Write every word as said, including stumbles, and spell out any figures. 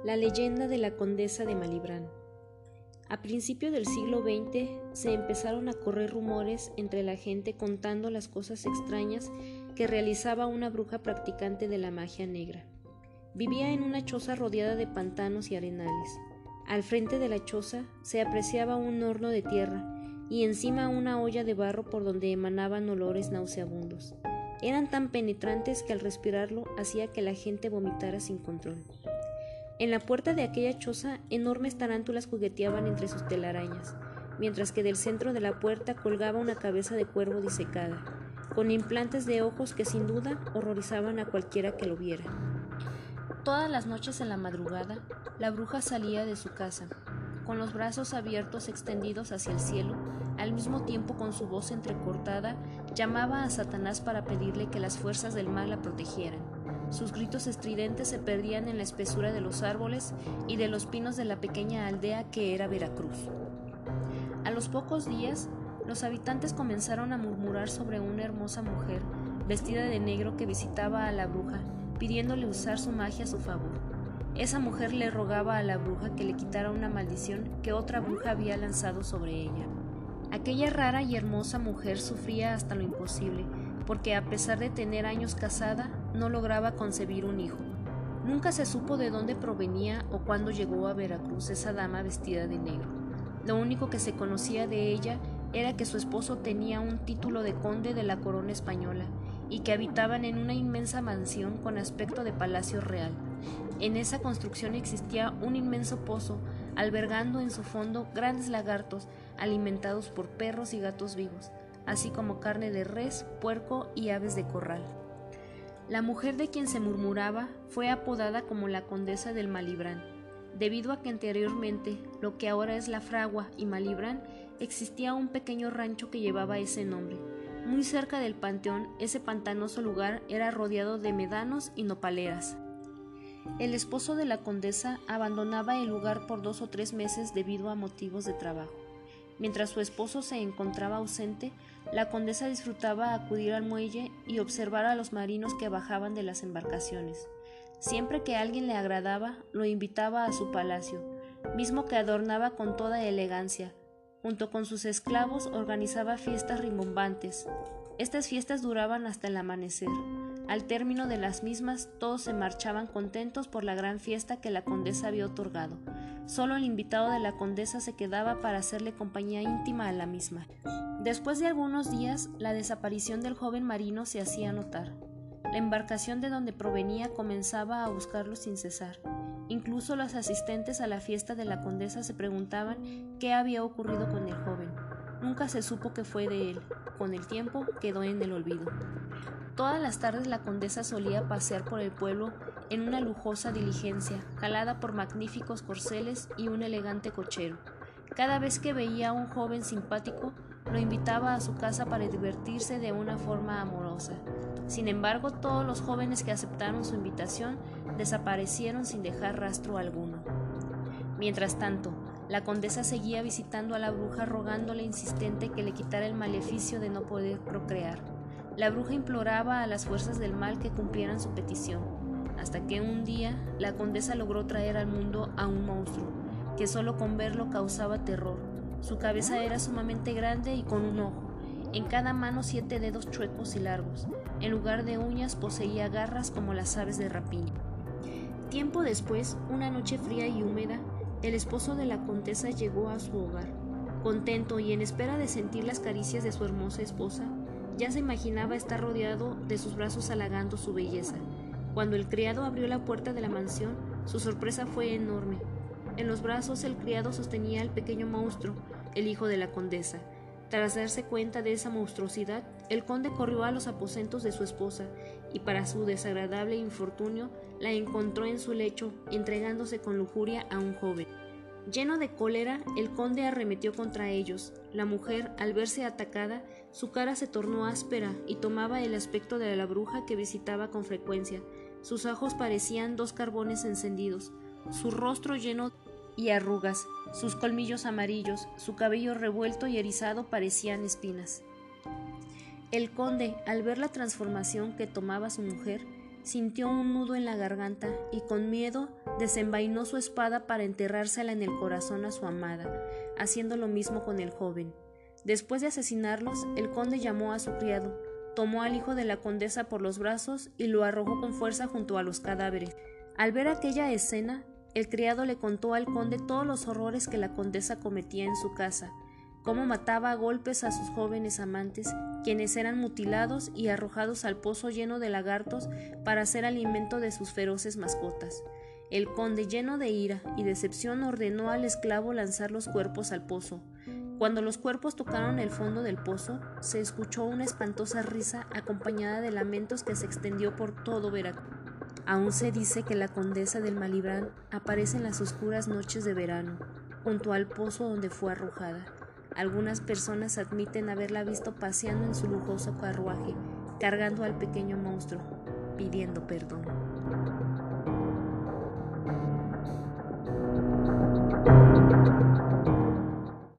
La leyenda de la condesa de Malibrán. A principios del siglo veinte se empezaron a correr rumores entre la gente contando las cosas extrañas que realizaba una bruja practicante de la magia negra. Vivía en una choza rodeada de pantanos y arenales. Al frente de la choza se apreciaba un horno de tierra y encima una olla de barro por donde emanaban olores nauseabundos. Eran tan penetrantes que al respirarlo hacía que la gente vomitara sin control. En la puerta de aquella choza, enormes tarántulas jugueteaban entre sus telarañas, mientras que del centro de la puerta colgaba una cabeza de cuervo disecada, con implantes de ojos que sin duda horrorizaban a cualquiera que lo viera. Todas las noches en la madrugada, la bruja salía de su casa, con los brazos abiertos extendidos hacia el cielo, al mismo tiempo con su voz entrecortada, llamaba a Satanás para pedirle que las fuerzas del mal la protegieran. Sus gritos estridentes se perdían en la espesura de los árboles y de los pinos de la pequeña aldea que era Veracruz. A los pocos días, los habitantes comenzaron a murmurar sobre una hermosa mujer vestida de negro que visitaba a la bruja, pidiéndole usar su magia a su favor. Esa mujer le rogaba a la bruja que le quitara una maldición que otra bruja había lanzado sobre ella. Aquella rara y hermosa mujer sufría hasta lo imposible, porque a pesar de tener años casada, no lograba concebir un hijo. Nunca se supo de dónde provenía o cuándo llegó a Veracruz esa dama vestida de negro. Lo único que se conocía de ella era que su esposo tenía un título de conde de la corona española y que habitaban en una inmensa mansión con aspecto de palacio real. En esa construcción existía un inmenso pozo, albergando en su fondo grandes lagartos alimentados por perros y gatos vivos, así como carne de res, puerco y aves de corral. La mujer de quien se murmuraba fue apodada como la condesa del Malibrán, debido a que anteriormente, lo que ahora es La Fragua y Malibrán, existía un pequeño rancho que llevaba ese nombre. Muy cerca del panteón, ese pantanoso lugar era rodeado de médanos y nopaleras. El esposo de la condesa abandonaba el lugar por dos o tres meses debido a motivos de trabajo. Mientras su esposo se encontraba ausente, la condesa disfrutaba acudir al muelle y observar a los marinos que bajaban de las embarcaciones. Siempre que alguien le agradaba, lo invitaba a su palacio, mismo que adornaba con toda elegancia. Junto con sus esclavos organizaba fiestas rimbombantes. Estas fiestas duraban hasta el amanecer. Al término de las mismas, todos se marchaban contentos por la gran fiesta que la condesa había otorgado. Solo el invitado de la condesa se quedaba para hacerle compañía íntima a la misma. Después de algunos días, la desaparición del joven marino se hacía notar. La embarcación de donde provenía comenzaba a buscarlo sin cesar. Incluso los asistentes a la fiesta de la condesa se preguntaban qué había ocurrido con el joven. Nunca se supo qué fue de él. Con el tiempo quedó en el olvido. Todas las tardes la condesa solía pasear por el pueblo en una lujosa diligencia, jalada por magníficos corceles y un elegante cochero. Cada vez que veía a un joven simpático, lo invitaba a su casa para divertirse de una forma amorosa. Sin embargo, todos los jóvenes que aceptaron su invitación desaparecieron sin dejar rastro alguno. Mientras tanto, la condesa seguía visitando a la bruja rogándole insistente que le quitara el maleficio de no poder procrear. La bruja imploraba a las fuerzas del mal que cumplieran su petición, hasta que un día la condesa logró traer al mundo a un monstruo, que solo con verlo causaba terror. Su cabeza era sumamente grande y con un ojo, en cada mano siete dedos chuecos y largos. En lugar de uñas poseía garras como las aves de rapiña. Tiempo después, una noche fría y húmeda, el esposo de la condesa llegó a su hogar. Contento y en espera de sentir las caricias de su hermosa esposa, ya se imaginaba estar rodeado de sus brazos halagando su belleza. Cuando el criado abrió la puerta de la mansión, su sorpresa fue enorme. En los brazos el criado sostenía al pequeño monstruo, el hijo de la condesa. Tras darse cuenta de esa monstruosidad, el conde corrió a los aposentos de su esposa y, para su desagradable infortunio, la encontró en su lecho, entregándose con lujuria a un joven. Lleno de cólera, el conde arremetió contra ellos. La mujer, al verse atacada, su cara se tornó áspera y tomaba el aspecto de la bruja que visitaba con frecuencia. Sus ojos parecían dos carbones encendidos, su rostro lleno y arrugas, sus colmillos amarillos, su cabello revuelto y erizado parecían espinas. El conde, al ver la transformación que tomaba su mujer, sintió un nudo en la garganta y con miedo desenvainó su espada para enterrársela en el corazón a su amada, haciendo lo mismo con el joven. Después de asesinarlos, el conde llamó a su criado, tomó al hijo de la condesa por los brazos y lo arrojó con fuerza junto a los cadáveres. Al ver aquella escena, el criado le contó al conde todos los horrores que la condesa cometía en su casa, cómo mataba a golpes a sus jóvenes amantes, quienes eran mutilados y arrojados al pozo lleno de lagartos para ser alimento de sus feroces mascotas. El conde, lleno de ira y decepción, ordenó al esclavo lanzar los cuerpos al pozo. Cuando los cuerpos tocaron el fondo del pozo, se escuchó una espantosa risa acompañada de lamentos que se extendió por todo Veracruz. Aún se dice que la condesa del Malibrán aparece en las oscuras noches de verano, junto al pozo donde fue arrojada. Algunas personas admiten haberla visto paseando en su lujoso carruaje, cargando al pequeño monstruo, pidiendo perdón.